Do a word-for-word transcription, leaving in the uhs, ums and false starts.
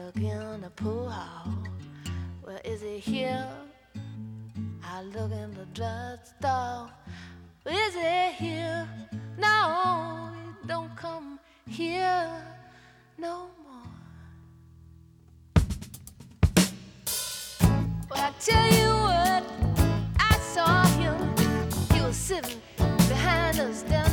look in the pool hall. Well, is he here? I look in the drugstore. Is he here? No, he don't come here no more. Well, I tell you what, I saw him. He was sitting behind us down